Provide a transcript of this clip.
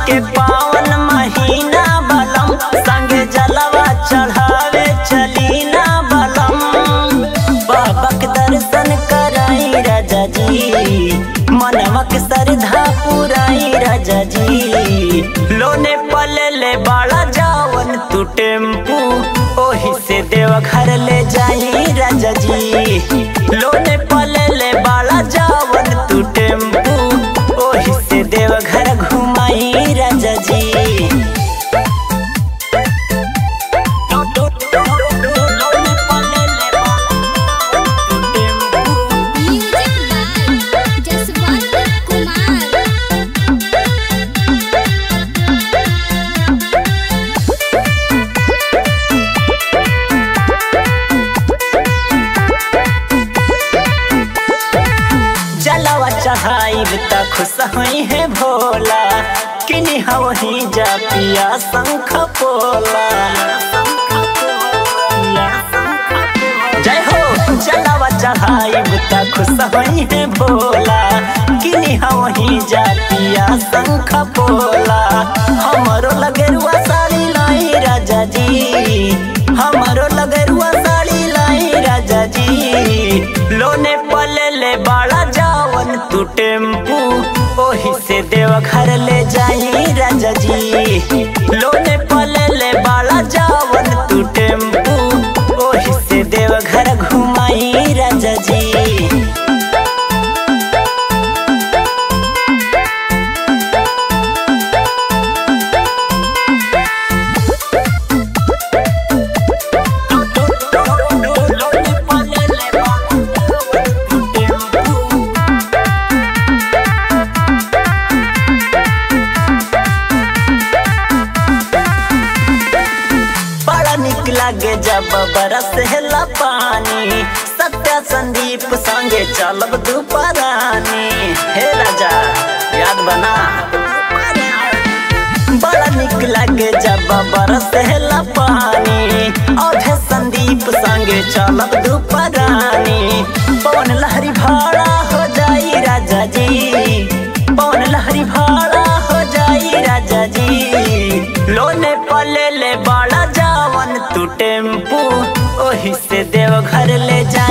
के पावन महीना बलम संगे जलवा चढ़ावे चली ना बलम। बाबा के दर्शन कराई राजा जी, मनवा के श्रद्धा पुराई राजा जी। लोने पले ले बाड़ा जावन तू टेम्पू, ओही से देवघर ले जाई राजा जी। लोने पले ले बाड़ा जावन तू टेम्पू, ओही से देवघर घुमाई राजा जी। जलवा चढ़ाइब त खुश हुई है भोला, किनी वही जा पिया शंख पोला। जय हो जलवा चढ़ाइब त खुश हुई है भोला, किनी वही जा पिया शंख पोला। हमरो लगेरुआ साड़ी लाई राजा जी, हमरो लगेरुआ साड़ी लाई राजा जी। लोने पले ले बाड़ा जावन तू टेम्पू, ओही से देवघर ले जाई राजा जी। लोने पले ले बाड़ा जावन तू टेम्पू, ओही से देवघर घुमाई राजा जी। लागे जब बरसेला पानी, सत्या संदीप संगे चलब दुपरानी। हे राजा याद बना, बड़ा निक लागे जब बरसेला पानी, और संदीप संगे चलब दुपरानी। पवन लहरी भाड़ा हो जाई राजा जी, पवन लहरी भाड़ा हो जाई राजा जी। लोने पले ले बाड़ा जावन तू टेम्पू, ओही से देवघर ले जा।